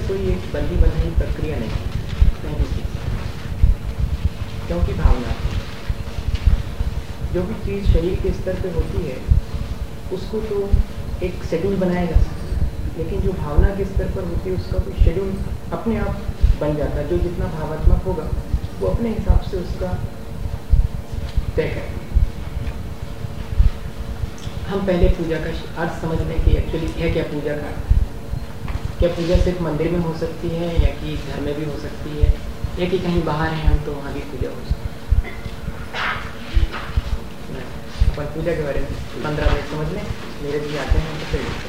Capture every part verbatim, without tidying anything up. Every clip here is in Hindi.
कोई एक बंदी बनाई प्रक्रिया नहीं, नहीं चीज, क्योंकि भावना जो भी चीज़ शरीर के स्तर पे होती है उसको तो एक शेड्यूल बनाया जा सकता है, लेकिन जो भावना के स्तर पर होती है उसका कोई शेड्यूल अपने आप बन जाता है। जो जितना भावात्मक होगा वो अपने हिसाब से उसका तय करें। हम पहले पूजा का अर्थ समझ लें कि एक्चुअली है क्या पूजा का। क्या पूजा सिर्फ मंदिर में हो सकती है, या कि घर में भी हो सकती है, या कि कहीं बाहर हैं हम तो वहाँ भी पूजा हो सकती है। अपन पूजा के बारे में पंद्रह मिनट समझ लें, मेरे भी आते हैं तो फिर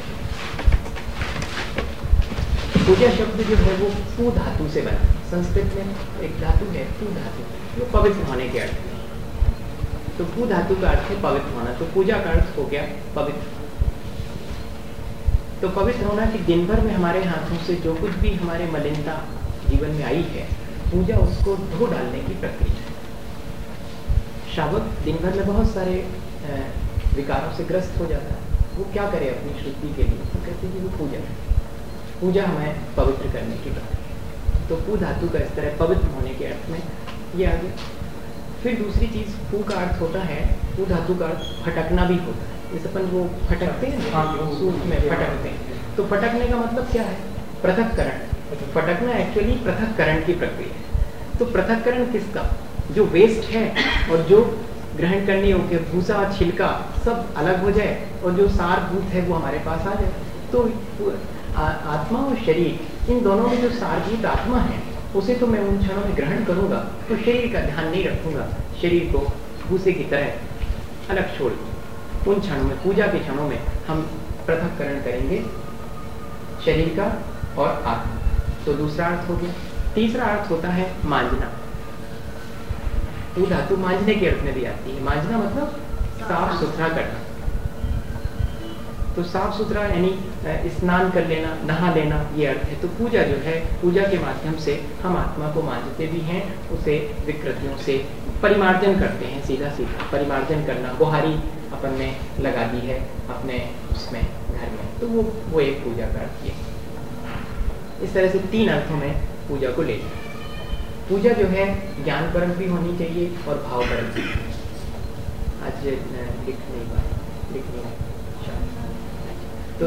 पूजा शब्द जो है वो पू धातु से बना। संस्कृत में एक धातु है पू धातु, जो पवित्र होने के अर्थ में। तो पू धातु का अर्थ है पवित्र होना, तो पूजा का अर्थ हो गया पवित्र। तो पवित्र होना कि दिन भर में हमारे हाथों से जो कुछ भी हमारे मलिनता जीवन में आई है, पूजा उसको धो डालने की प्रक्रिया है। शावक दिन भर में बहुत सारे विकारों से ग्रस्त हो जाता है, वो क्या करे अपनी शुद्धि के लिए? वो कहते हैं कि वो पूजा है, पूजा हमें पवित्र करने की प्रक्रिया। तो पू धातु का इस तरह पवित्र होने के अर्थ में ये आ गया। फिर दूसरी चीज पू का अर्थ होता है, पू धातु का अर्थ फटकना भी होता है। जैसे अपन वो फटकते हैं सूप में फटकते हैं, तो फटकने का मतलब क्या है? पृथक्करण। फटकना एक्चुअली पृथक्करण की प्रक्रिया है। तो पृथक्करण किसका? जो वेस्ट है और जो ग्रहण करने योग्य भूसा छिलका सब अलग हो जाए, और जो सारभूत है वो हमारे पास आ जाए। तो आत्मा और शरीर, इन दोनों में जो सारभूत आत्मा है उसे तो मैं उन क्षणों में ग्रहण करूंगा, तो शरीर का ध्यान नहीं रखूंगा, शरीर को भूसे की तरह अलग छोड़। उन क्षणों में, पूजा के क्षणों में हम पृथक्करण करेंगे शरीर का और आत्मा। तो दूसरा अर्थ हो गया। तीसरा अर्थ होता है मांजना। पू धातु मांजने के अर्थ में भी आती है। मांजना मतलब साफ सुथरा करना। तो साफ सुथरा यानी स्नान कर लेना, नहा लेना, ये अर्थ है। तो पूजा जो है, पूजा के माध्यम से हम आत्मा को मांजते भी हैं, उसे विकृतियों से परिमार्जन करते हैं। सीधा सीधा परिमार्जन करना, बुहारी अपन ने लगा दी है अपने उसमें घर में, तो वो वो एक पूजा का अर्थ है। इस तरह से तीन अर्थों में पूजा को ले जाए। पूजा जो है ज्ञान परक भी होनी चाहिए और भाव परक भी। आज लिख नहीं पाए, लिख नहीं पाए तो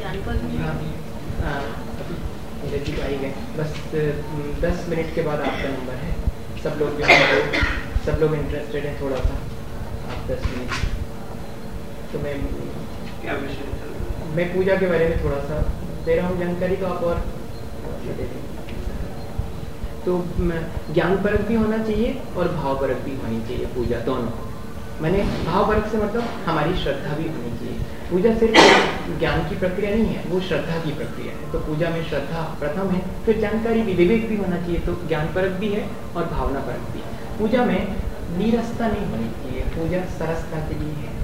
अभी आई गए। बस दस मिनट के बाद आपका नंबर है। सब लोग जो है सब लोग इंटरेस्टेड हैं थोड़ा सा, आप दस मिनट। तो मैं क्या विषय मैं पूजा के बारे में थोड़ा सा दे रहा हूँ जानकारी, तो आप और दे दें। तो ज्ञान परक भी होना चाहिए और भाव परक भी होनी चाहिए पूजा, दोनों। मैंने भाव परक से मतलब हमारी श्रद्धा भी होनी चाहिए। पूजा सिर्फ ज्ञान की प्रक्रिया नहीं है, वो श्रद्धा की प्रक्रिया है। तो पूजा में श्रद्धा प्रथम है, फिर जानकारी भी, विवेक भी होना चाहिए। तो ज्ञान परक भी है और भावना परक भी है। पूजा में नीरसता नहीं होनी चाहिए, पूजा सरसता के लिए है।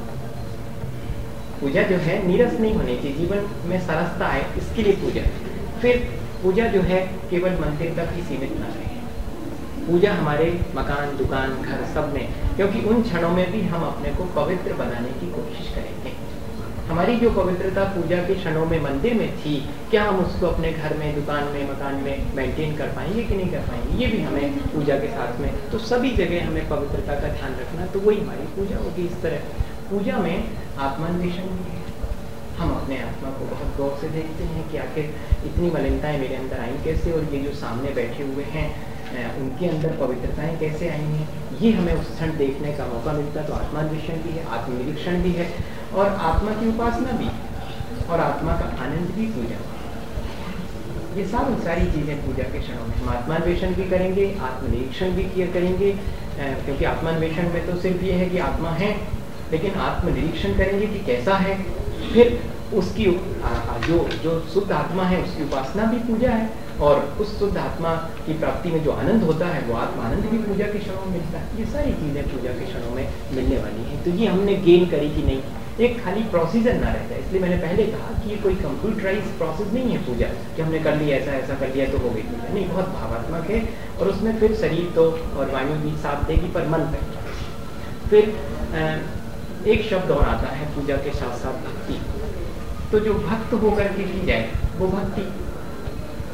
पूजा जो है नीरस नहीं होनी चाहिए, जीवन में सरसता आए, इसके लिए पूजा। फिर पूजा जो है केवल मंदिर तक ही सीमित ना रहे। पूजा हमारे मकान, दुकान, घर सब में, क्योंकि उन क्षणों में भी हम अपने को पवित्र बनाने की कोशिश करेंगे। हमारी जो पवित्रता पूजा के क्षणों में मंदिर में थी, क्या हम उसको अपने घर में, दुकान में, मकान में मेंटेन कर पाएंगे कि नहीं कर पाएंगे? ये भी हमें पूजा के साथ में, तो सभी जगह हमें पवित्रता का ध्यान रखना, तो वही हमारी पूजा होगी। इस तरह पूजा में आत्मान्वेषण भी है। हम अपने आत्मा को बहुत गौर से देखते हैं कि आखिर इतनी मलिनताएं मेरे अंदर आई कैसे, और ये जो सामने बैठे हुए हैं उनके अंदर पवित्रताएं कैसे आई हैं, ये हमें उस क्षण देखने का मौका मिलता है। तो आत्मान्वेषण भी है, आत्मनिरीक्षण भी है, और आत्मा की उपासना भी, और आत्मा का आनंद भी पूजा। ये सारी सारी चीजें पूजा के क्षणों में हम आत्मान्वेषण भी करेंगे, आत्मनिरीक्षण भी किया करेंगे। क्योंकि आत्मान्वेषण में तो सिर्फ ये है कि आत्मा है, लेकिन आत्मनिरीक्षण करेंगे कि कैसा है। फिर उसकी जो जो शुद्ध आत्मा है उसकी उपासना भी पूजा है, और उस शुद्ध आत्मा की प्राप्ति में जो आनंद होता है वो आत्मा आनंद भी पूजा के क्षणों में मिलता है। ये सारी चीजें पूजा के क्षणों में मिलने वाली हैं। तो ये हमने गेन करी कि नहीं, एक खाली प्रोसीजर ना रहता है। इसलिए मैंने पहले कहा कि ये कोई कंप्यूटराइज प्रोसेस नहीं है पूजा, कि हमने कर लिया ऐसा ऐसा कर लिया तो हो गई पूजा। नहीं, बहुत भावात्मक है, और उसमें फिर शरीर तो और वाणी भी साथ देगी, पर मन तक। फिर एक शब्द और आता है पूजा के साथ साथ भक्ति। तो जो भक्त होकर के की जाए वो भक्ति।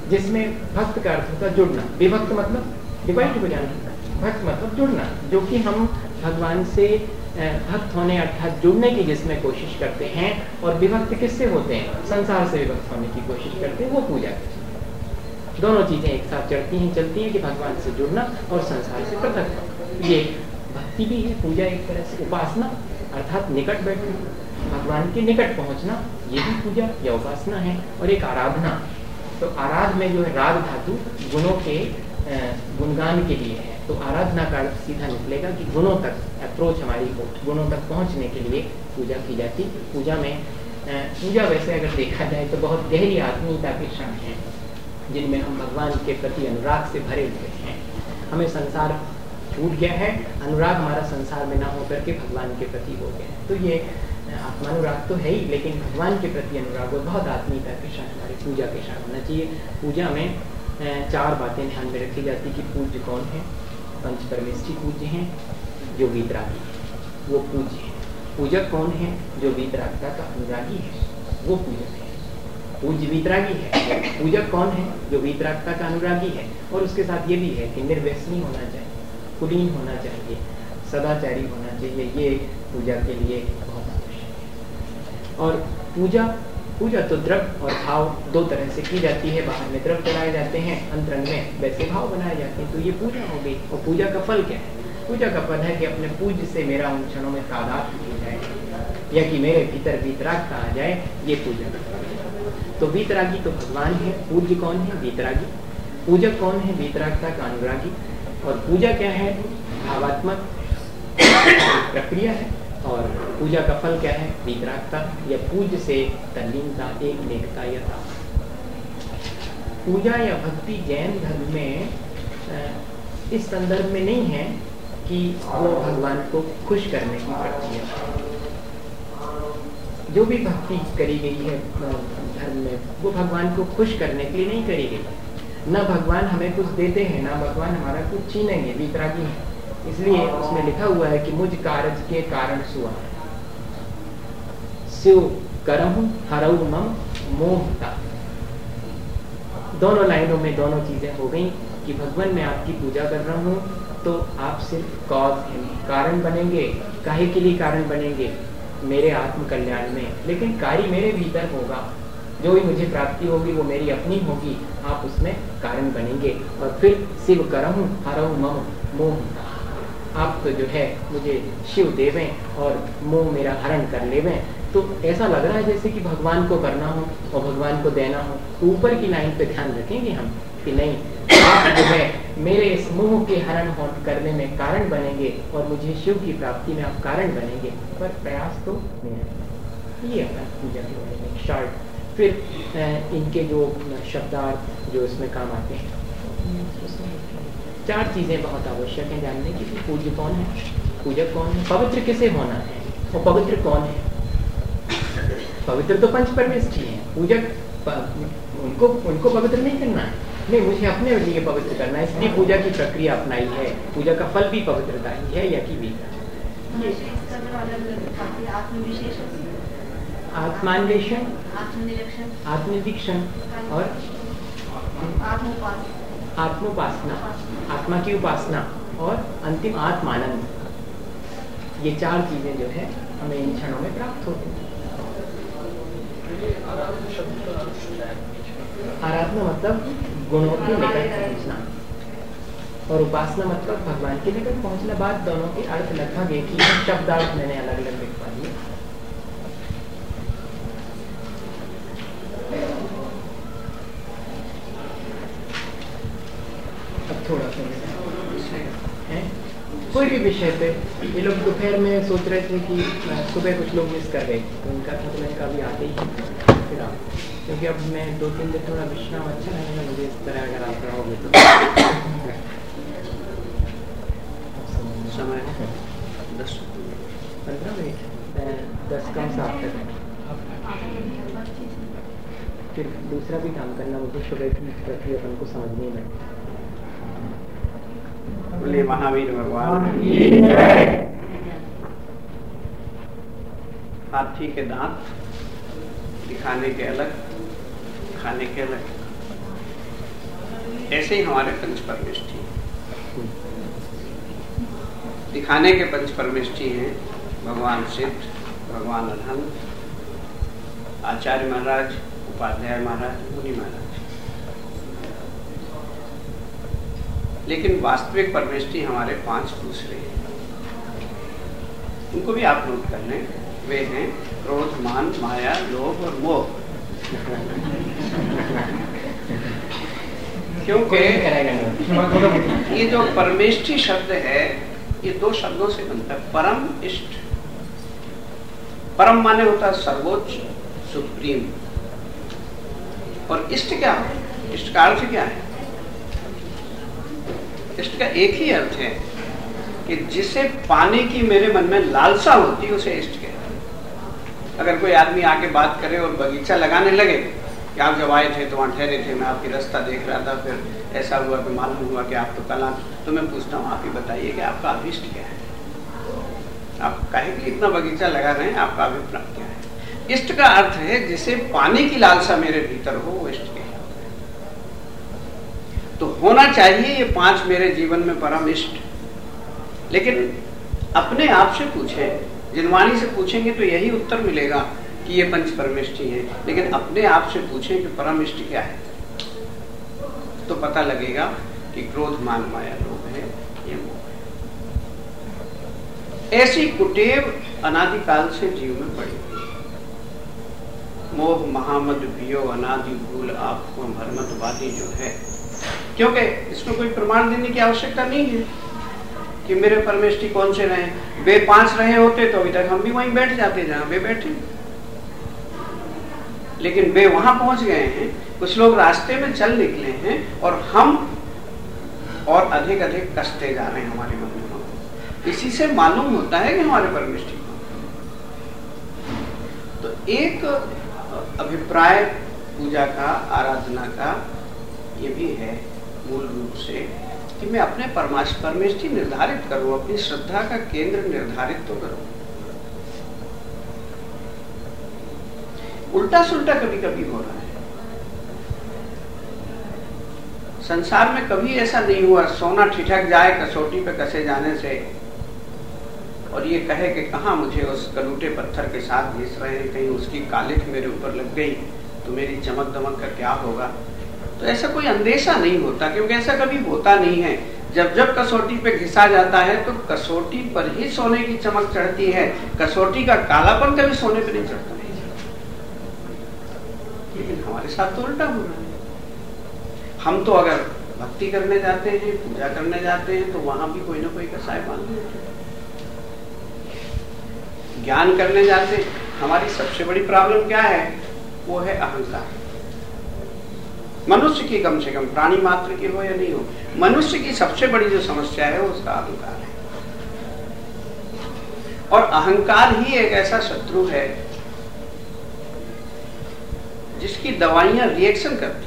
जिसमें भक्त का अर्थ होता है जुड़ना, विभक्त मतलब डिवाइड हो जाना, भक्त मतलब जुड़ना, जो कि हम भगवान से भक्त होने अर्थात जुड़ने की जिसमें कोशिश करते हैं, और विभक्त किससे होते हैं, संसार से विभक्त होने की कोशिश करते हैं, वो पूजा है। दोनों चीजें एक साथ चलती हैं चलती हैं कि भगवान से जुड़ना और संसार से पृथक होना। ये भक्ति भी है, पूजा एक तरह से, उपासना अर्थात निकट बैठना, भगवान के निकट पहुंचना, ये भी पूजा या उपासना है। और एक आराधना, तो आराध में जो है राग धातु गुणों के गुणगान के लिए है, तो आराधना का सीधा निकलेगा कि गुणों तक अप्रोच हमारी हो, गुणों तक पहुंचने के लिए पूजा की जाती। पूजा में पूजा वैसे अगर देखा जाए तो बहुत गहरी आत्मीयता के क्षण हैं, जिनमें हम भगवान के प्रति अनुराग से भरे हुए हैं। हमें संसार छूट गया है, अनुराग हमारा संसार में ना होकर के भगवान के प्रति हो गया है, तो ये आत्मानुराग तो है ही, लेकिन भगवान के प्रति अनुराग और बहुत आत्मीयता के क्षण हमारी पूजा के क्षण होना चाहिए। पूजा में चार बातें ध्यान में रखी जाती कि पूज्य कौन है, पंच परमेष्ठी पूज्य हैं, जो वीतरागी है वो पूज्य है। पूजक कौन है, जो वीतरागता का अनुरागी है वो पूजक है। पूज्य वीतरागी है, पूजक कौन है, जो वीतरागता का अनुरागी है। और उसके साथ ये भी है कि निर्व्यसनी होना चाहिए, कुलीन होना चाहिए, सदाचारी होना चाहिए, ये पूजा के लिए बहुत आवश्यक है। और पूजा पूजा तो द्रव्य और भाव दो तरह से की जाती है, बाहर में द्रव्य चढ़ाए जाते हैं, अंतरंग में वैसे भाव बनाए जाते हैं, तो ये पूजा हो गई। और पूजा का फल क्या है, पूजा का फल है कि अपने पूज्य से मेरा उन क्षणों में तादात्म्य हो जाए, या कि मेरे भीतर वीतरागता आ जाए, ये पूजा का फल है। तो वीतरागी तो भगवान है, पूज्य कौन है, वीतरागी। पूजक कौन है, वीतरागता का अनुरागी। और पूजा क्या है, भावात्मक प्रक्रिया है, और पूजा का फल क्या है, वीतरागता या पूज्य से तल्लीनता, एक नेकता या पूजा या भक्ति जैन धर्म में इस संदर्भ में नहीं है कि वो भगवान को खुश करने की प्रक्रिया। जो भी भक्ति करी गई है धर्म में, वो भगवान को खुश करने के लिए नहीं करी गई। न भगवान हमें कुछ देते हैं, ना भगवान हमारा कुछ छीनेंगे, वीतरागी है। इसलिए उसमें लिखा हुआ है कि मुझ कारज के कारण सुआ शिव करहु हरऊ मम मोहता। दोनों लाइनों में दोनों चीजें हो गई कि भगवान मैं आपकी पूजा कर रहा हूँ, तो आप सिर्फ कॉज कारण बनेंगे। काहे के लिए कारण बनेंगे, मेरे आत्म कल्याण में, लेकिन कार्य मेरे भीतर होगा। जो भी मुझे प्राप्ति होगी वो मेरी अपनी होगी, आप उसमें कारण बनेंगे। और फिर शिव करहु हरऊ मम मोहता, आप तो जो है मुझे शिव देवें और मोह मेरा हरण कर लेवें। तो ऐसा लग रहा है जैसे कि भगवान को करना हो और भगवान को देना हो। तो ऊपर की लाइन पे ध्यान रखेंगे हम कि नहीं, आप जो है मेरे इस मोह के हरण करने में कारण बनेंगे और मुझे शिव की प्राप्ति में आप कारण बनेंगे, पर प्रयास तो मेरा। ये अपना पूजा के बारे में शॉर्ट। फिर इनके जो शब्दार्थ जो इसमें काम आते हैं, चार चीजें बहुत आवश्यक हैं जानने की। पूज्य कौन है, पूजक कौन है, पवित्र किसे होना है, और पवित्र कौन है। पवित्र तो पंच परमेष्ठी है, पूजक उनको उनको पवित्र नहीं करना है, नहीं मुझे अपने लिए पवित्र करना है, इसलिए पूजा की प्रक्रिया अपनाई है। पूजा का फल भी पवित्रता ही है, या कि भी आत्मान्वेषण, आत्मनिरीक्षण और आत्मोपासना, आत्मा की उपासना और अंतिम आत्मानंद। ये चार चीजें जो है हमें इन क्षणों में प्राप्त होती हैं। आराधना मतलब गुणों के निकट पहुंचना, और उपासना मतलब भगवान के निकट पहुंचना। बात दोनों के अर्थ लगभग एक ही है, शब्दार्थ मैंने अलग अलग लिखवा दिए। अब थोड़ा सा है कोई भी विषय पे, ये लोग दोपहर में सोच रहे थे कि सुबह कुछ लोग मिस कर गए, तो उनका था तो मैंने कहा भी आते ही फिर आप, क्योंकि अब मैं दो तीन दिन थोड़ा विश्राम अच्छा लगेगा मुझे इस तरह अगर आप रहोगे तो। समय दस पंद्रह मिनट दस कम सात तक। फिर दूसरा भी काम करना, मुझे सुबह की प्रक्रिया को समझने में। बोलिए महावीर भगवान। हाथी के दांत दिखाने के अलग, खाने के अलग। ऐसे ही हमारे पंच परमेष्ठी दिखाने के पंच परमेष्ठी हैं भगवान सिद्ध, भगवान अनंत, आचार्य महाराज, उपाध्याय महाराज, मुनि महाराज। लेकिन वास्तविक परमेष्ठी हमारे पांच दूसरे हैं, उनको भी आप नोट कर लें। वे हैं क्रोध, मान, माया, लोभ और मोह। क्योंकि ये जो परमेष्ठी शब्द है ये दो शब्दों से बनता है, परम, इष्ट। परम माने होता है सर्वोच्च, सुप्रीम, और इष्ट क्या है? इष्ट का अर्थ क्या है? इष्ट का एक ही अर्थ है कि जिसे पाने की मेरे मन में लालसा होती है उसे इष्ट कहते हैं। अगर कोई आदमी आके बात करे और बगीचा लगाने लगे कि आप जब आए थे तो वहां ठहरे थे, मैं आपकी रास्ता देख रहा था, फिर ऐसा हुआ कि मालूम हुआ कि आप तो कल, तो मैं पूछता हूँ आप ही बताइए कि आपका अभिष्ट क्या है? आप काहे कि इतना बगीचा लगा रहे हैं, आपका अभिप्राय क्या है? इष्ट का अर्थ है जिसे पाने की लालसा मेरे भीतर हो, वो इष्ट कहलाता है। तो होना चाहिए ये पांच मेरे जीवन में परम इष्ट। लेकिन अपने आप से पूछें, जिनवाणी से पूछेंगे तो यही उत्तर मिलेगा कि ये पंच परमेष्ठी है। लेकिन अपने आप से पूछें कि परम इष्ट क्या है, तो पता लगेगा कि क्रोध, मान, माया, लोभ है, ये मोह है। ऐसी कुटेव अनादिकाल से जीव में पड़ी हुई है। मोह, महामद, पियो, अनादि, भूल, आपको भरमतवादी जो है, क्योंकि इसमें कोई प्रमाण देने की आवश्यकता नहीं है कि मेरे परमेष्ठी कौन से रहे। वे पांच रहे होते तो अभी तक हम भी वहीं बैठ जाते जहां वे बैठे, लेकिन वे वहां पहुंच गए हैं। कुछ लोग रास्ते में चल निकले हैं और हम और अधिक अधिक कसते जा रहे हैं हमारे मन में। इसी से मालूम होता है कि हमारे परमेष्ठी कौन। तो एक अभिप्राय पूजा का, आराधना का ये भी है मूल रूप से कि मैं अपने परमेष्ठी निर्धारित करूं, अपनी श्रद्धा का केंद्र निर्धारित तो करूं। उल्टा सुल्टा कभी कभी हो रहा है संसार में। कभी ऐसा नहीं हुआ सोना ठिठक जाए कसौटी पे कसे जाने से और ये कहे कि कहां मुझे उस कलूटे पत्थर के साथ घिस रहे हैं, कहीं उसकी कालिख मेरे ऊपर लग गई तो मेरी चमक दमक का क्या होगा। तो ऐसा कोई अंदेशा नहीं होता, क्योंकि ऐसा कभी होता नहीं है। जब जब कसौटी पे घिसा जाता है तो कसौटी पर ही सोने की चमक चढ़ती है। कसौटी का कालापन कभी सोने पे नहीं चढ़ता। लेकिन हमारे साथ तो उल्टा हो रहा है। हम तो अगर भक्ति करने जाते हैं, पूजा करने जाते हैं, तो वहां भी कोई ना कोई कसाय बांध लेते हैं। ज्ञान करने जाते हैं, हमारी सबसे बड़ी प्रॉब्लम क्या है? वो है अहंकार। मनुष्य की, कम से कम प्राणी मात्र की हो या नहीं हो, मनुष्य की सबसे बड़ी जो समस्या है वो उसका अहंकार है। और अहंकार ही एक ऐसा शत्रु है जिसकी दवाइयां रिएक्शन करती हैं।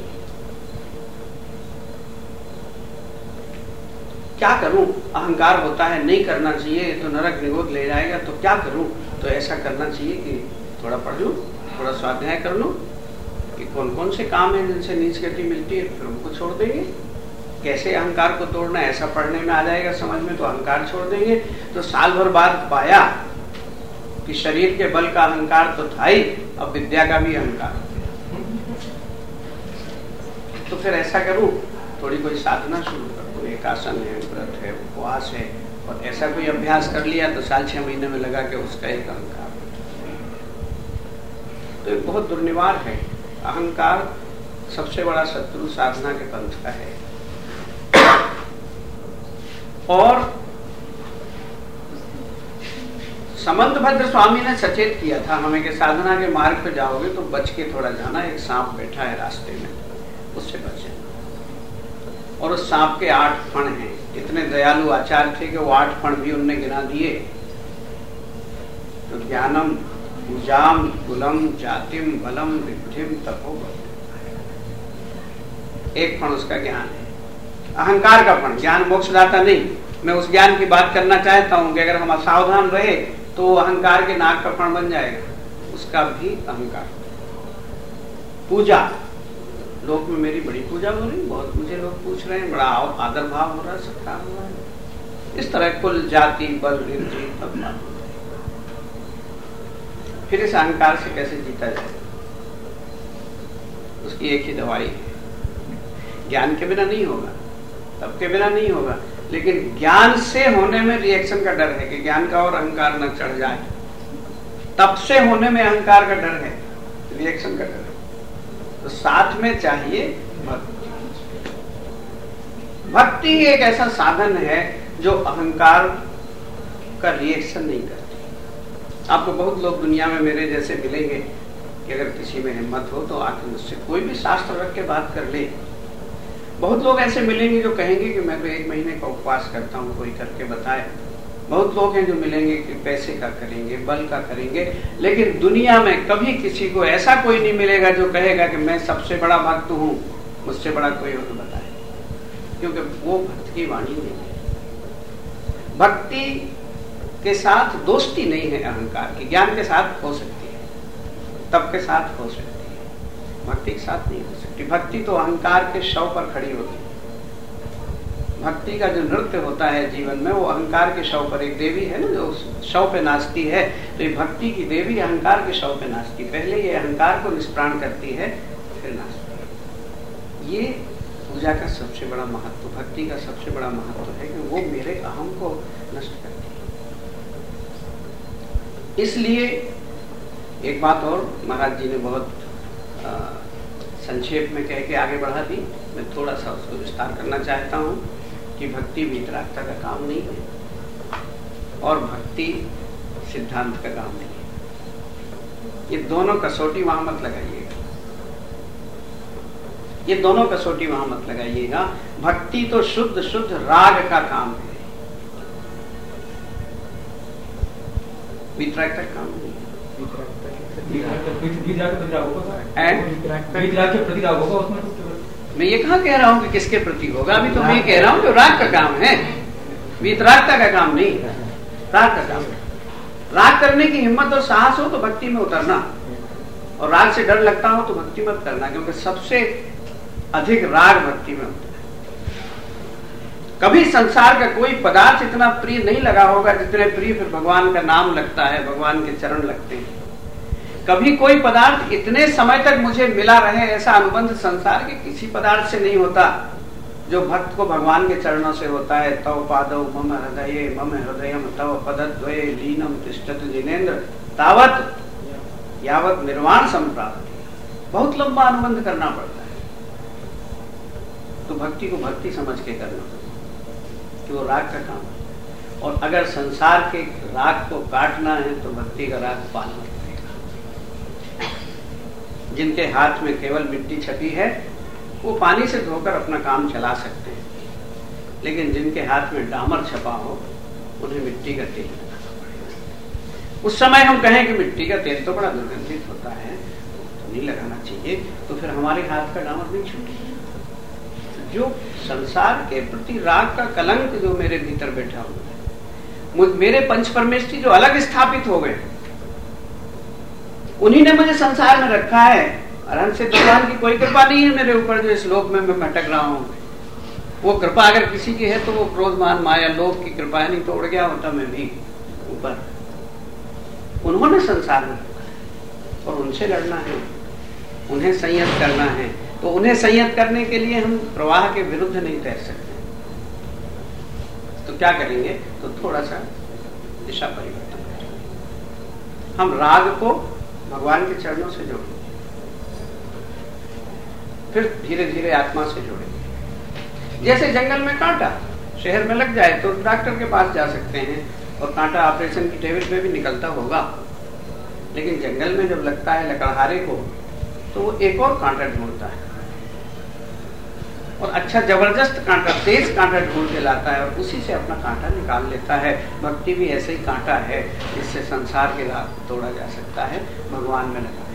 क्या करूं? अहंकार होता है नहीं करना चाहिए, तो नरक निगोद ले जाएगा, तो क्या करूं? तो ऐसा करना चाहिए कि थोड़ा पढ़ लूं, थोड़ा स्वाध्याय कर लूं कि कौन कौन से काम है जिनसे नीच गति मिलती है, फिर उनको छोड़ देंगे। कैसे अहंकार को तोड़ना है ऐसा पढ़ने में आ जाएगा समझ में, तो अहंकार छोड़ देंगे। तो साल भर बाद पाया कि शरीर के बल का अहंकार तो था ही, अब विद्या का भी अहंकार। तो फिर ऐसा करूं, थोड़ी कोई साधना शुरू कर दूं, एक आसन है, व्रत है, उपवास है, और ऐसा कोई अभ्यास कर लिया तो साल छह महीने में लगा के उसका एक अहंकार। तो एक बहुत दुर्निवार है। अहंकार सबसे बड़ा शत्रु साधना के पंथ का है। और समंत भद्र स्वामी ने सचेत किया था हमें कि साधना के मार्ग पे जाओगे तो बच के थोड़ा जाना, एक सांप बैठा है रास्ते में, उससे बच जाना। और उस सांप के आठ फण हैं। इतने दयालु आचार्य थे कि वो आठ फण भी उनने गिना दिए। तो ज्ञानम, पूजाम, कुलम, जातिम, बलम, विद्धिम, तपो। एक फण उसका ज्ञान है, अहंकार का फण। ज्ञान मोक्षदाता नहीं। मैं उस ज्ञान की बात करना चाहता हूं कि अगर हम असावधान रहे तो अहंकार के नाक का फण बन जाएगा, उसका भी अहंकार। पूजा, लोक में मेरी बड़ी पूजा हो रही, बहुत मुझे लोग पूछ रहे हैं, बड़ा आदर भाव हो रहा है, सत्कार हो रहा है। इस तरह कुल जाति बल रीति सब बात। फिर इस अहंकार से कैसे जीता जाए? उसकी एक ही दवाई है, ज्ञान के बिना नहीं होगा, तब के बिना नहीं होगा, लेकिन ज्ञान से होने में रिएक्शन का डर है कि ज्ञान का और अहंकार न चढ़ जाए। तब से होने में अहंकार का डर है, रिएक्शन का डर है। तो साथ में चाहिए भक्ति। भक्ति एक ऐसा साधन है जो अहंकार का रिएक्शन नहीं करती। आपको बहुत लोग दुनिया में मेरे जैसे मिलेंगे कि अगर किसी में हिम्मत हो तो आके मुझसे कोई भी शास्त्र रख के बात कर ले। बहुत लोग ऐसे मिलेंगे जो कहेंगे कि मैं तो एक महीने का उपवास करता हूँ, कोई करके बताए। बहुत लोग हैं जो मिलेंगे कि पैसे का करेंगे, बल का करेंगे, लेकिन दुनिया में कभी किसी को ऐसा कोई नहीं मिलेगा जो कहेगा कि मैं सबसे बड़ा भक्त हूँ, मुझसे बड़ा कोई हो तो बताए, क्योंकि वो भक्त की वाणी नहीं है। भक्ति के साथ दोस्ती नहीं है अहंकार की। ज्ञान के साथ हो सकती है, तब के साथ हो सकती है, भक्ति के साथ नहीं हो सकती। भक्ति तो अहंकार के शव पर खड़ी होती है। भक्ति का जो नृत्य होता है जीवन में, वो अहंकार के शव पर। एक देवी है ना जो शव पे नाचती है, तो ये भक्ति की देवी अहंकार के शव पे नाचती है। पहले ये अहंकार को निष्प्राण करती है, फिर नाचती है। ये पूजा का सबसे बड़ा महत्व, भक्ति का सबसे बड़ा महत्व है कि वो मेरे अहम को नष्ट करती है। इसलिए एक बात और महाराज जी ने बहुत आ, संक्षेप में कह के आगे बढ़ा दी। मैं थोड़ा सा उसको विस्तार करना चाहता हूँ कि भक्ति वीतरागता का काम नहीं है और भक्ति सिद्धांत का काम नहीं है। ये दोनों कसौटी वहां मत लगाइएगा, ये दोनों कसौटी वहां मत लगाइएगा। भक्ति तो शुद्ध शुद्ध राग का काम है, वीतराग का काम नहीं है। मैं ये कहाँ कह रहा हूँ कि किसके प्रति होगा, अभी तो मैं कह रहा हूँ जो राग का काम है, वीतरागता का काम नहीं, राग का काम है। राग करने की हिम्मत और साहस हो तो भक्ति में उतरना, और राग से डर लगता हो तो भक्ति मत करना, क्योंकि सबसे अधिक राग भक्ति में होता है। कभी संसार का कोई पदार्थ इतना प्रिय नहीं लगा होगा जितने प्रिय फिर भगवान का नाम लगता है, भगवान के चरण लगते हैं। कभी कोई पदार्थ इतने समय तक मुझे मिला रहे, ऐसा अनुबंध संसार के किसी पदार्थ से नहीं होता जो भक्त को भगवान के चरणों से होता है। तव पादव मम हृदये मम हृदयम तव पदद्वये लीनम तिष्ठत जिनेन्द्र तावत यावत निर्वाण संप्राप्ति। बहुत लंबा अनुबंध करना पड़ता है। तो भक्ति को भक्ति समझ के करना कि वो राग का काम है, और अगर संसार के राग को काटना है तो भक्ति का राग पालना पड़ेगा। जिनके हाथ में केवल मिट्टी छपी है वो पानी से धोकर अपना काम चला सकते हैं, लेकिन जिनके हाथ में डामर छपा हो उन्हें मिट्टी का तेल लगाना पड़ेगा। उस समय हम कहें कि मिट्टी का तेल तो बड़ा दुर्गंधित होता है, तो नहीं लगाना चाहिए, तो फिर हमारे हाथ का डामर नहीं छूटेगा। जो संसार के प्रति राग का कलंक जो मेरे भीतर बैठा हुआ है, मेरे पंच परमेष्ठी जो अलग स्थापित हो गए, उन्हीं ने मुझे संसार में रखा है। अरहंत से भगवान की कोई कृपा नहीं है मेरे ऊपर जो इस लोक में मैं भटक रहा हूँ। वो कृपा अगर किसी की है तो वो क्रोध मान माया लोक की कृपा है, नहीं तो उड़ गया होता मैं भी ऊपर। उन्होंने संसार में रखा है और उनसे लड़ना है, उन्हें संयत करना है। तो उन्हें संयत करने के लिए हम प्रवाह के विरुद्ध नहीं तैर सकते। तो क्या करेंगे? तो थोड़ा सा दिशा परिवर्तन करेंगे। हम राग को भगवान के चरणों से जोड़ेंगे, फिर धीरे धीरे आत्मा से जोड़ेंगे। जैसे जंगल में कांटा शहर में लग जाए तो डॉक्टर के पास जा सकते हैं और कांटा ऑपरेशन की टेबल पे भी निकलता होगा, लेकिन जंगल में जब लगता है लकड़हारे को तो वो एक और कांटा ढूंढता है, और अच्छा जबरदस्त कांटा, तेज कांटा ढूंढ के लाता है और उसी से अपना कांटा निकाल लेता है। भक्ति भी ऐसे ही कांटा है, इससे संसार के राग तोड़ा जा सकता है, भगवान में लगा।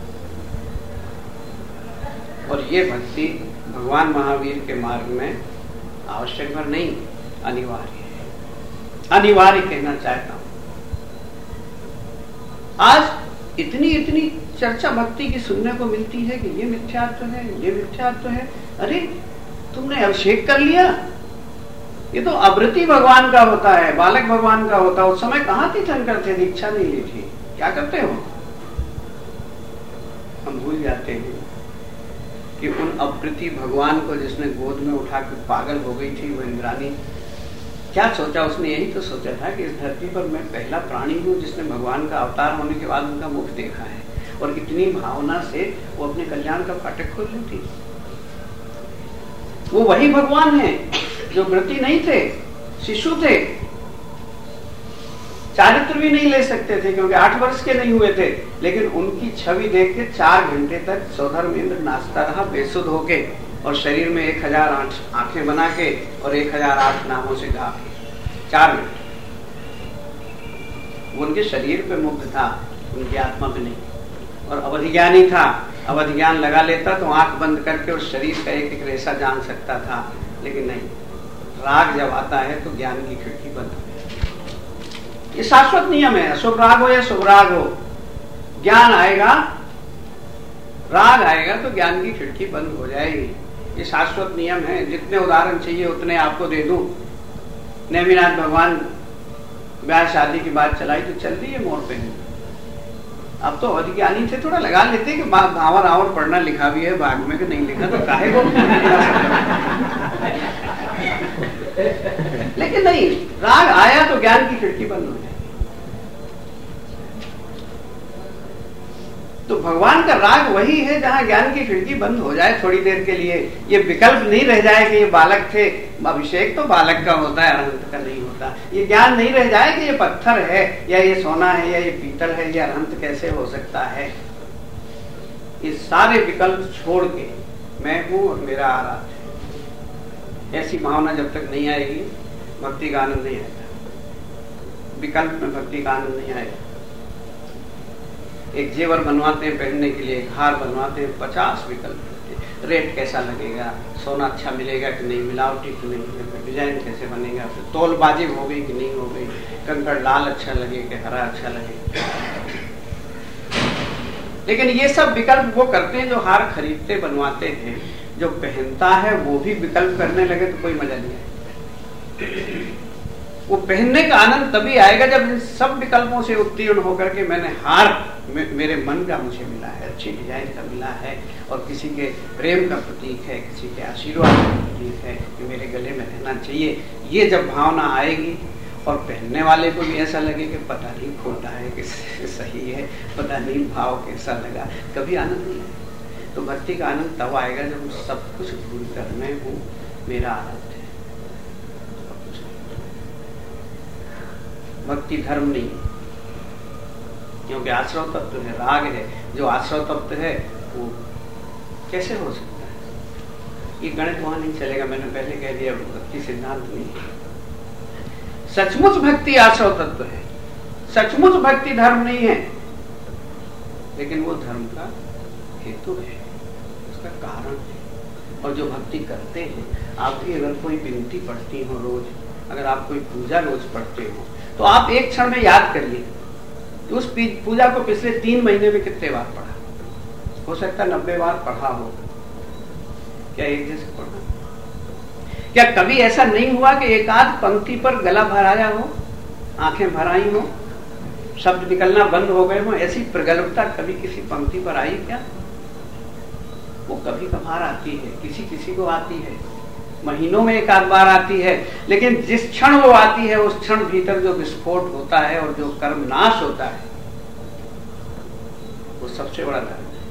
और ये भक्ति भगवान महावीर के मार्ग में आवश्यक भर नहीं, अनिवार्य है। अनिवार्य कहना चाहता हूं। आज इतनी इतनी चर्चा भक्ति की सुनने को मिलती है कि ये मिथ्यात्व है, ये मिथ्यात्व है। अरे तुमने अभिषेक कर लिया, ये तो अवृति भगवान का होता है, बालक भगवान का होता है। उस समय कहाँ तीर्थंकर थे, दीक्षा नहीं ली थी, क्या करते हो? हम भूल जाते हैं कि उन अवृति भगवान को जिसने गोद में उठा के पागल हो गई थी वो इंद्राणी, क्या सोचा उसने? यही तो सोचा था कि इस धरती पर मैं पहला प्राणी हूँ जिसने भगवान का अवतार होने के बाद उनका मुख देखा है, और इतनी भावना से वो अपने कल्याण का फाटक खोल लेती। वो वही भगवान है जो व्रती नहीं थे, शिशु थे, चारित्र भी नहीं ले सकते थे क्योंकि आठ वर्ष के नहीं हुए थे, लेकिन उनकी छवि देख के चार घंटे तक सौधर्मेंद्र नाचता रहा बेसुध होके, और शरीर में एक हजार आंखें बना के और एक हजार आठ नामों से गा के चार घंटे। वो उनके शरीर पे मुग्ध था, उनकी आत्मा पे नहीं। और अवधि ज्ञानी था, अवधि ज्ञान लगा लेता तो आंख बंद करके उस शरीर का एक एक रेशा जान सकता था, लेकिन नहीं। राग जब आता है तो ज्ञान की खिड़की बंद हो जाती। ये शाश्वत नियम है, अशुभ राग हो या शुभ राग हो, ज्ञान आएगा, राग आएगा तो ज्ञान की खिड़की बंद हो जाएगी। ये शाश्वत नियम है। जितने उदाहरण चाहिए उतने आपको दे दूं। नेमिनाथ भगवान ब्याह शादी की बात चलाई तो चल रही है मोड़ पे। अब तो अधिज्ञानी थे, थोड़ा लगा लेते कि भावर आवर पढ़ना लिखा भी है भाग में, कि नहीं लिखा तो काहे को लेकिन नहीं, राग आया तो ज्ञान की खिड़की बंद हो जाए। तो भगवान का राग वही है जहां ज्ञान की खिड़की बंद हो जाए थोड़ी देर के लिए। ये विकल्प नहीं रह जाए कि ये बालक थे, अभिषेक तो बालक का होता है, अरहंत का नहीं होता। ये ज्ञान नहीं रह जाए कि ये पत्थर है या ये सोना है या ये पीतल है, ये अरहंत कैसे हो सकता है। ये सारे विकल्प छोड़ के मैं हूं और मेरा आराध्य है, ऐसी भावना जब तक नहीं आएगी भक्ति का आनंद नहीं आएगा। विकल्प में भक्ति का आनंद नहीं आएगा। एक जेवर बनवाते हैं पहनने के लिए, एक हार बनवाते हैं, पचास विकल्प होते हैं। रेट कैसा लगेगा, सोना अच्छा मिलेगा कि नहीं, मिलावटी कि नहीं, डिजाइन कैसे बनेगा, फिर तोलबाजी हो गई कि नहीं हो गई, कंकड़ लाल अच्छा लगे कि हरा अच्छा लगे। लेकिन ये सब विकल्प वो करते हैं जो हार खरीदते बनवाते हैं। जो पहनता है वो भी विकल्प करने लगे तो कोई मजा नहीं आएगा। वो पहनने का आनंद तभी आएगा जब इन सब विकल्पों से उत्तीर्ण होकर के मैंने हार मे, मेरे मन का मुझे मिला है, अच्छी डिजाइन का मिला है, और किसी के प्रेम का प्रतीक है, किसी के आशीर्वाद का प्रतीक है कि मेरे गले में रहना चाहिए। ये जब भावना आएगी और पहनने वाले को भी ऐसा लगे कि पता नहीं खोटा है कि सही है, पता नहीं भाव कैसा लगा, कभी आनंद नहीं आएगा। तो भक्ति का आनंद तब आएगा जब सब कुछ भूल कर मैं हूँ, मेरा आनंद है। भक्ति धर्म नहीं, क्योंकि आश्रव तत्व है, राग है। जो आश्रव तत्व है वो कैसे हो सकता है? ये गणित वहां नहीं चलेगा। मैंने पहले कह दिया, भक्ति सिद्धांत नहीं है। सचमुच भक्ति आश्रव तत्व है, सचमुच भक्ति धर्म नहीं है, लेकिन वो धर्म का हेतु है, उसका कारण है। और जो भक्ति करते हैं, आप भी अगर कोई विनती पढ़ती हो रोज, अगर आप कोई पूजा रोज पढ़ते हो, तो आप एक क्षण में याद करिए कि उस पूजा को पिछले तीन महीने में कितने बार पढ़ा। हो सकता है नब्बे बार पढ़ा हो। क्या एक जैसे पढ़ा? क्या कभी ऐसा नहीं हुआ कि एक आध पंक्ति पर गला भराया हो, आंखें भराई हो, शब्द निकलना बंद हो गए हो? ऐसी प्रगल्भता कभी किसी पंक्ति पर आई क्या? वो कभी कभार आती है, किसी किसी को आती है, महीनों में एक आध बार आती है। लेकिन जिस क्षण वो आती है, उस क्षण भीतर जो विस्फोट होता है और जो कर्म नाश होता है, वो सबसे बड़ा धर्म है।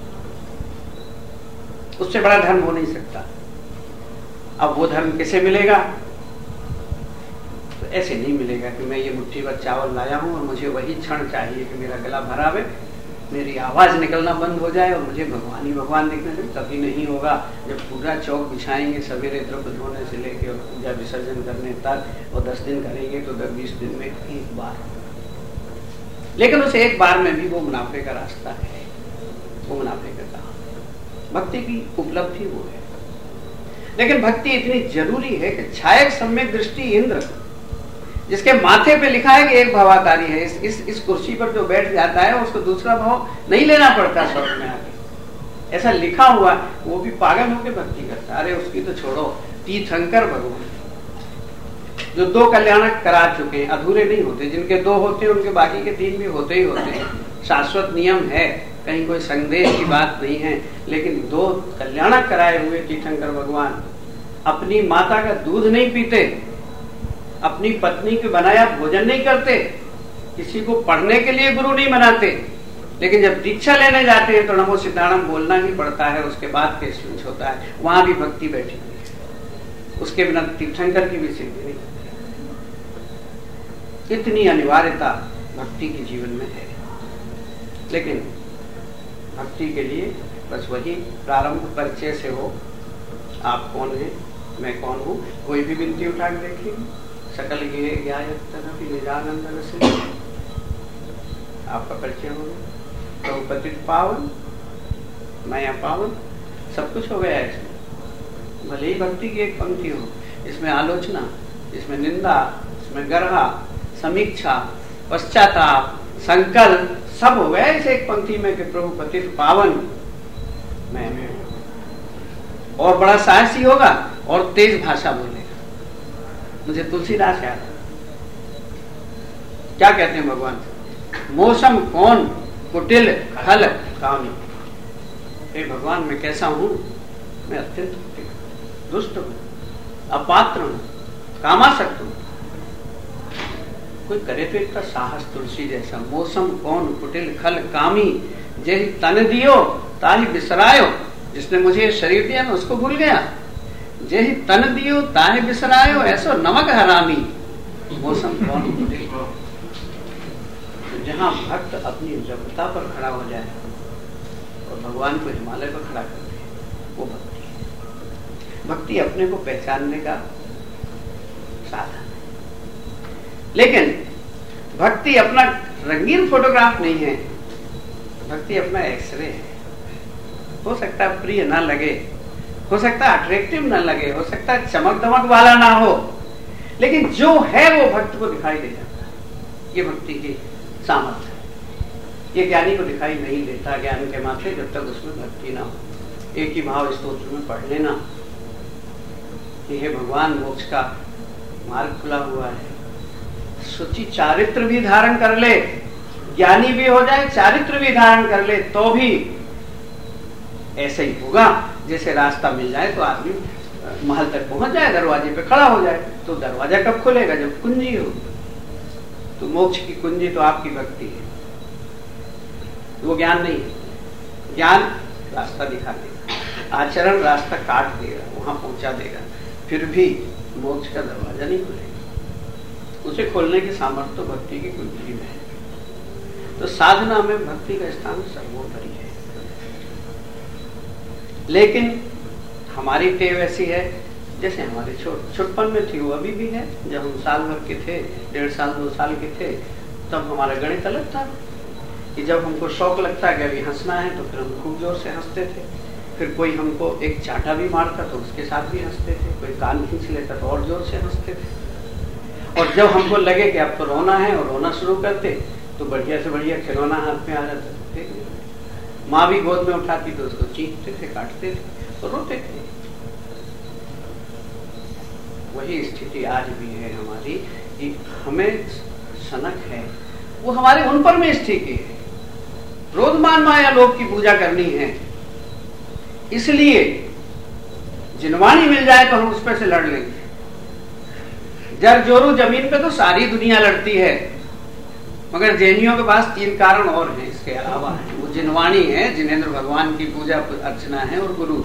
उससे बड़ा धर्म हो नहीं सकता। अब वो धर्म किसे मिलेगा? तो ऐसे नहीं मिलेगा कि मैं ये मुट्ठी भर चावल लाया हूं और मुझे वही क्षण चाहिए कि मेरा गला भरावे, मेरी आवाज निकलना बंद हो जाए और मुझे भगवान ही भगवान दिखने लगे। कभी नहीं होगा। जब पूरा चौक बिछाएंगे सवेरे द्रव्य धोने से लेके और पूजा विसर्जन करने तक, और दस दिन करेंगे तो दस बीस दिन में एक बार। लेकिन उस एक बार में भी वो मुनाफे का रास्ता है, वो मुनाफे का काम। भक्ति की उपलब्धि वो है। लेकिन भक्ति इतनी जरूरी है कि छायक सम्यक दृष्टि इंद्र, जिसके माथे पे लिखा है कि एक भवाकारी है, इस इस इस कुर्सी पर जो बैठ जाता है उसको दूसरा भाव नहीं लेना पड़ता स्वर्ग में आके, ऐसा लिखा हुआ, वो भी पागल होकर भक्ति करता। अरे उसकी तो छोड़ो, तीर्थंकर भगवान जो दो कल्याणक करा चुके हैं, अधूरे नहीं होते, जिनके दो होते हैं उनके बाकी के तीन भी होते ही होते हैं, शाश्वत नियम है, कहीं कोई संदेह की बात नहीं है। लेकिन दो कल्याणक कराए हुए तीर्थंकर भगवान अपनी माता का दूध नहीं पीते, अपनी पत्नी के बनाया भोजन नहीं करते, किसी को पढ़ने के लिए गुरु नहीं बनाते, लेकिन जब दीक्षा लेने जाते हैं तो नमो सिद्धाणम बोलना ही पड़ता है, उसके बाद पेशेंस होता है, वहां भी भक्ति बैठी हुई है, उसके बिना तीर्थंकर की भी सिद्धि नहीं। इतनी अनिवार्यता भक्ति के जीवन में है। लेकिन भक्ति के लिए बस वही प्रारंभ परिचय से हो, आप कौन हैं, मैं कौन हूं, कोई भी विनती उठा के देखिए, सकल गे ज्ञायतनपि निजानंद से आपका परिचय होगा। तो पतित पावन, मैं पावन, सब कुछ हो गया है। भले ही भक्ति की एक पंक्ति हो, इसमें आलोचना, इसमें निंदा, इसमें गर्हा, समीक्षा, पश्चाताप, संकल्प सब हो गया इस एक पंक्ति में कि प्रभु पतित पावन मैं मैं। और बड़ा साहसी होगा और तेज भाषा बोलेगा। मुझे तुलसीदास याद है, क्या कहते हैं भगवान, मौसम कौन कुटिल खल कामी। हे भगवान मैं कैसा हूं, मैं अत्यंत दुष्ट हूं, अपात्र हूं, कामासक्त हूं। कोई करे तो इतना साहस तुलसी जैसा, मौसम कौन कुटिल खल कामी, जैसी तन दियो ताही बिसरायो, जिसने मुझे शरीर दिया मैं उसको भूल गया, जैसी तन दियो ताही बिसरायो, ऐसो नमक हरामी, मौसम कौन कुटिल। तो जहां भक्त अपनी जड़ता पर खड़ा हो जाए और भगवान को हिमालय पर खड़ा कर दे, वो भक्ति है। भक्ति अपने को पहचानने का साधन है। लेकिन भक्ति अपना रंगीन फोटोग्राफ नहीं है, भक्ति अपना एक्सरे है। हो सकता है प्रिय ना लगे, हो सकता है अट्रैक्टिव ना लगे, हो सकता है चमक दमक वाला ना हो, लेकिन जो है वो भक्त को दिखाई दे जाता है। ये भक्ति की सामर्थ्य है। ये ज्ञानी को दिखाई नहीं देता ज्ञान के माथे, जब तक उसमें भक्ति ना हो। एक ही भाव स्तोत्र में पढ़ लेना कि हे भगवान मोक्ष का मार्ग खुला हुआ है, सुचि चारित्र भी धारण कर ले, ज्ञानी भी हो जाए, चारित्र भी धारण कर ले, तो भी ऐसे ही होगा जैसे रास्ता मिल जाए तो आदमी महल तक पहुंच जाए, दरवाजे पे खड़ा हो जाए। तो दरवाजा कब खुलेगा, जब कुंजी हो। तो मोक्ष की कुंजी तो आपकी भक्ति है, वो ज्ञान नहीं है। ज्ञान रास्ता दिखा देगा, आचरण रास्ता काट देगा, वहां पहुंचा देगा, फिर भी मोक्ष का दरवाजा नहीं खुलेगा। उसे खोलने की सामर्थ्य तो भक्ति की कुंजी में है। तो साधना में भक्ति का स्थान सर्वोपरि है। लेकिन हमारी टेव ऐसी है, जैसे हमारे छोट छोटपन में थी वो अभी भी है। जब हम साल भर के थे, डेढ़ साल दो साल के थे, तब हमारा गणित अलग था कि जब हमको शौक लगता कि अभी हंसना है तो फिर हम खूब जोर से हंसते थे। फिर कोई हमको एक चाटा भी मारता तो उसके साथ भी हंसते थे, कोई कान खींच लेता तो और जोर से हंसते थे। और जब हमको लगे कि अब तो रोना है और रोना शुरू करते तो बढ़िया से बढ़िया खिलौना हाथ में आ जाता था, माँ भी गोद में उठाती तो उसको चीखते थे, काटते थे और रोते थे। वही स्थिति आज भी है हमारी कि हमें सनक है, वो हमारे उन पर में स्थिति है। क्रोधमान माया लोभ की पूजा करनी है, इसलिए जिनवाणी मिल जाए तो हम उस पर से लड़ लेंगे। जर जोरू जमीन पे तो सारी दुनिया लड़ती है, मगर जैनियों के पास तीन कारण और हैं इसके अलावा। वो जिनवाणी है, जिनेंद्र भगवान की पूजा अर्चना है, और गुरु।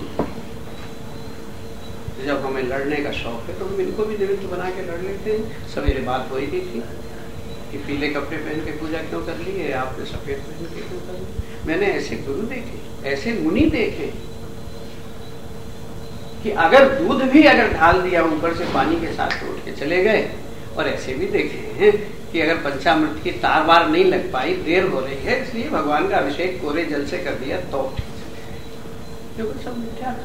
जब हमें लड़ने का शौक है तो हम इनको भी निमित्त बना के लड़ लेते हैं। सवेरे बात हो ही गई थी कि पीले कपड़े पहन के पूजा क्यों कर ली है, आपने सफेद पहन के क्यों कर ली। मैंने ऐसे गुरु देखे, ऐसे मुनि देखे कि अगर दूध भी अगर ढाल दिया ऊपर से पानी के साथ तो उठ के चले गए। और ऐसे भी देखे हैं कि अगर पंचामृत की तार बार नहीं लग पाई, देर हो रही है, इसलिए भगवान का अभिषेक कोरे जल से कर दिया तो जो सब मिथ्या।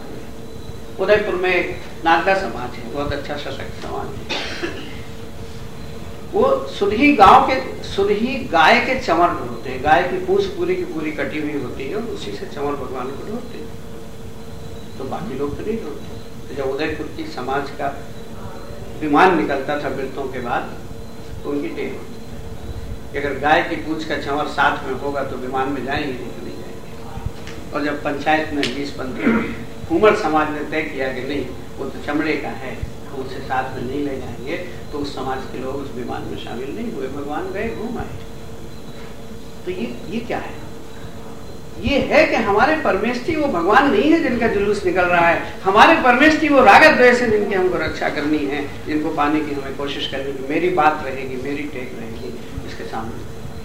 उदयपुर में नारदा समाज है, बहुत अच्छा सशक्त समाज है। वो सुरही गांव के सुरही गाय के चंवर होते हैं। गाय की पूंछ पूरी की पूरी कटी हुई होती है और उसी से चंवर भगवान को ढोते हैं, तो बाकी लोग तो नहीं ढोते। तो जब उदयपुर की समाज का विमान निकलता था व्रतों के बाद, तो उनकी टेक होती, अगर गाय की पूंछ का चंवर साथ में होगा तो विमान में जाएंगे, नहीं तो नहीं जाएंगे। और जब पंचायत में बीस पंथी फूमर समाज ने तय किया कि नहीं वो तो चमड़े का है, हम उसे साथ में नहीं ले जाएंगे, तो उस समाज के लोग उस विमान में शामिल नहीं हुए, भगवान गए घूम आए। तो ये ये क्या है? ये है कि हमारे परमेष्ठी वो भगवान नहीं है जिनका जुलूस निकल रहा है, हमारे परमेष्ठी वो राग द्वेष है जिनकी हमको रक्षा करनी है, जिनको पाने की हमें कोशिश करनी है। मेरी बात रहेगी, मेरी टेक रहेगी इसके सामने।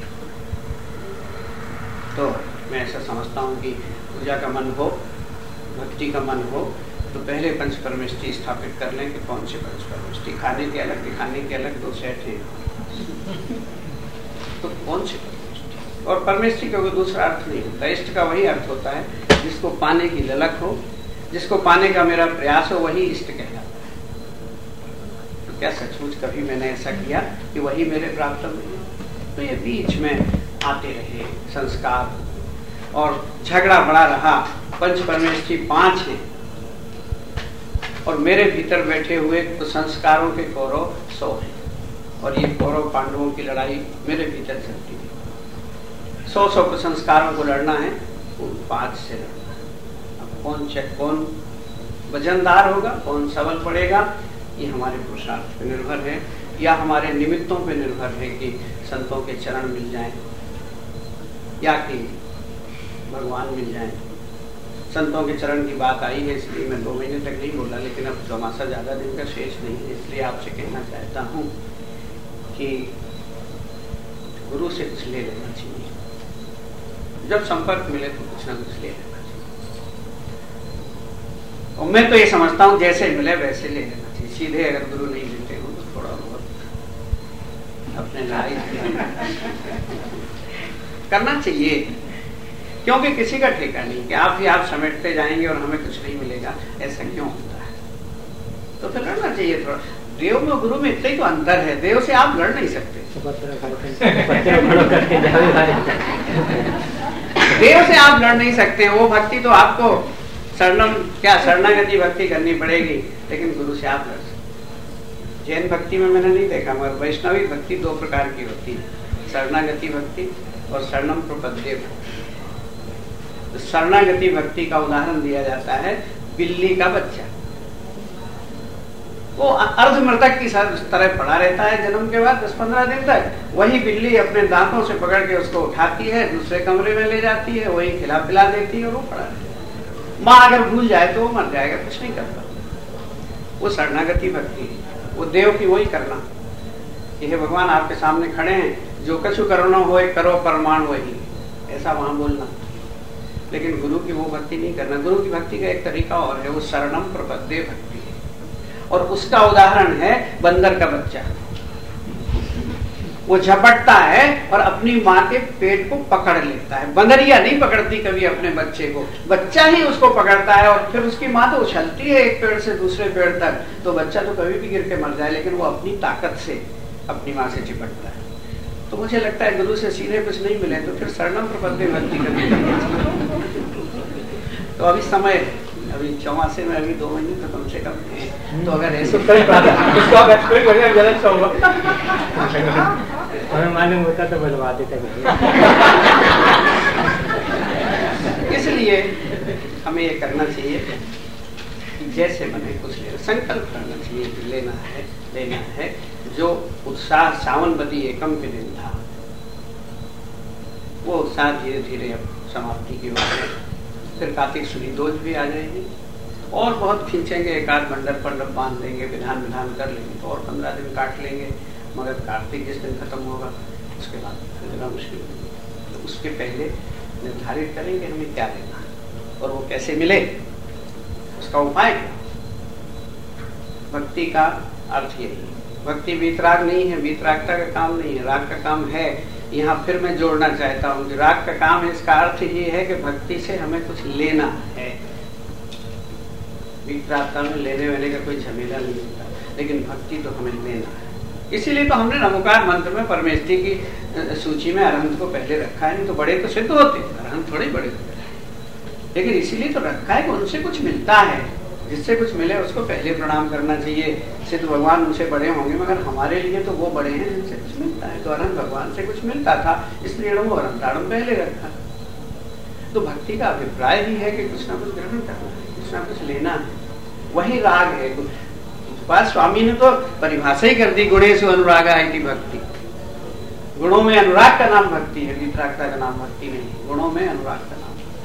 तो मैं ऐसा समझता हूँ कि पूजा का मन हो, भक्ति का मन हो, तो पहले पंच परमेष्ठी स्थापित कर लें कि कौन से पंच परमेष्ठी। खाने के अलग दिखाने के अलग दो सेट हैं, तो कौन से परमेष्ठी? और परमेष्ठी का कोई दूसरा अर्थ नहीं होता, इष्ट का वही अर्थ होता है जिसको पाने की ललक हो, जिसको पाने का मेरा प्रयास हो, वही इष्ट कहलाता है। तो क्या सचमुच कभी मैंने ऐसा किया कि वही मेरे प्राप्त में? तो ये बीच में आते रहे संस्कार और झगड़ा बड़ा रहा। पंच परमेष्ठी पांच हैं और मेरे भीतर बैठे हुए तो संस्कारों के कौरव सौ हैं, और ये कौरव पांडवों की लड़ाई मेरे भीतर चलती है। सौ सौ को संस्कारों को लड़ना है, उन पांच से लड़ना। अब कौन चेक कौन वजनदार होगा, कौन सबल पड़ेगा, ये हमारे पुरुषार्थ पर निर्भर है या हमारे निमित्तों पर निर्भर है कि संतों के चरण मिल जाएं या कि भगवान मिल जाएं। संतों के चरण की बात आई है इसलिए मैं दो महीने तक नहीं बोला, लेकिन अब चौमासा ज्यादा दिन का शेष नहीं है, इसलिए आपसे कहना चाहता हूँ कि गुरु से कुछ ले लेना चाहिए। जब संपर्क मिले तो कुछ ना कुछ ले लेना चाहिए। और मैं तो ये समझता हूँ जैसे मिले वैसे ले लेना चाहिए। सीधे अगर गुरु नहीं देते हो तो थोड़ा बहुत अपने लाइफ करना चाहिए, क्योंकि किसी का ठेका नहीं कि आप ही आप समेटते जाएंगे और हमें कुछ नहीं मिलेगा। ऐसा क्यों होता है? तो फिर लड़ना चाहिए थोड़ा। देव में गुरु में इतना ही तो अंतर है, देव से आप लड़ नहीं सकते। देव से आप लड़ नहीं सकते, वो भक्ति तो आपको शरणम क्या शरणागति भक्ति करनी पड़ेगी, लेकिन गुरु से आप लड़ सकते। जैन भक्ति में मैंने नहीं देखा, मगर वैष्णवी भक्ति दो प्रकार की होती है, शरणागति भक्ति और शरणम प्रपद्ये भक्ति। शरणागति भक्ति का उदाहरण दिया जाता है बिल्ली का बच्चा। वो अर्धमृतक की तरह पड़ा रहता है जन्म के बाद दस पंद्रह दिन तक। वही बिल्ली अपने दांतों से पकड़ के उसको उठाती है, दूसरे कमरे में ले जाती है, वही खिला पिला देती है और वो पड़ा रहता है। माँ अगर भूल जाए तो वो मर जाएगा, कुछ नहीं करता। वो शरणागति भक्ति है, वो देव की वही करना। ये भगवान आपके सामने खड़े हैं, जो कछु करना हो करो परमाणु वही, ऐसा वहां बोलना। लेकिन गुरु की वो भक्ति नहीं करना। गुरु की भक्ति का एक तरीका और है, वो शरणम प्रपद्ये भक्ति है, और उसका उदाहरण है बंदर का बच्चा। वो झपटता है और अपनी माँ के पेट को पकड़ लेता है। बंदरिया नहीं पकड़ती कभी अपने बच्चे को, बच्चा ही उसको पकड़ता है, और फिर उसकी माँ तो उछलती है एक पेड़ से दूसरे पेड़ तक, तो बच्चा तो कभी भी गिर के मर जाए, लेकिन वो अपनी ताकत से अपनी माँ से चिपटता है। तो मुझे लगता है गुरु से सीधे कुछ नहीं मिले तो फिर शरणम प्रपद्ये भक्ति करनी चाहिए। तो अभी समय, अभी चौमासे में अभी दो महीने तो कम से कम है, तो अगर ऐसे हमें मालूम होता तो बुलवा देते। इसलिए हमें ये करना चाहिए कि जैसे बने कुछ ले, संकल्प करना चाहिए कि लेना है लेना है। जो उत्साह सावनवती एकम के दिन था, वो उत्साह धीरे धीरे अब समाप्ति की ओर है। फिर कार्तिक सुनी दोष भी आ जाएगी, और बहुत खींचेंगे, एक आध मंडल पर बांध देंगे, विधान विधान कर लेंगे, तो और पंद्रह दिन काट लेंगे। मगर कार्तिक जिस दिन खत्म होगा उसके बाद फिर मुश्किल होगी। तो उसके पहले निर्धारित करेंगे हमें क्या लेना है और वो कैसे मिले, उसका उपाय क्या। भक्ति का अर्थ यही है। भक्ति वीतराग नहीं है, वीतरागता का काम नहीं है, राग का काम है। यहाँ फिर मैं जोड़ना चाहता हूँ कि राग का काम है, इसका अर्थ ये है कि भक्ति से हमें कुछ लेना है। वीतरागता में लेने वेने का कोई झमेला नहीं होता, लेकिन भक्ति तो हमें लेना है। इसीलिए तो हमने नमोकार मंत्र में परमेष्ठी की सूची में अरहंत को पहले रखा है। नहीं तो बड़े तो सिद्ध होते, अरहंत थोड़े बड़े होते, लेकिन इसीलिए तो रखा है कि उनसे कुछ मिलता है, जिससे कुछ मिले उसको पहले प्रणाम करना चाहिए। सिद्ध भगवान उनसे बड़े होंगे, मगर हमारे लिए तो वो बड़े हैं जिनसे कुछ मिलता है। तो अरहंत भगवान से कुछ मिलता था, इसलिए वो अरहंताड़म पहले रखा। तो भक्ति का अभिप्राय ही है कि कुछ ना कुछ ग्रहण करना है, कुछ ना कुछ लेना है, वही राग है। पास स्वामी ने तो परिभाषा ही कर दी, गुणेषु अनुरागा इति भक्ति। गुणों में अनुराग का नाम भक्ति है, वितरागता का नाम भक्ति नहीं, गुणों में अनुराग का नाम।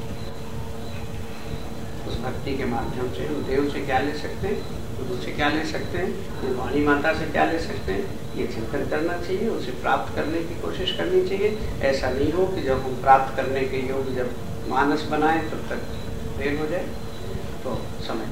उस भक्ति के माध्यम से हम देव से क्या ले सकते हैं, गुरु से क्या ले सकते हैं, वाणी माता से क्या ले सकते हैं, ये चिंतन करना चाहिए, उसे प्राप्त करने की कोशिश करनी चाहिए। ऐसा नहीं हो कि जब हम प्राप्त करने के योग जब मानस बनाए तब तक देर हो जाए, तो समय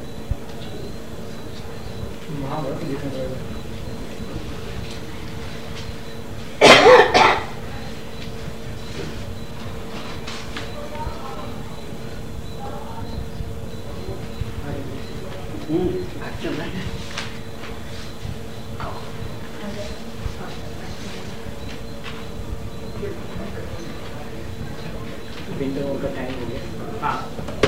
विंटर का टाइम हो गया। हाँ।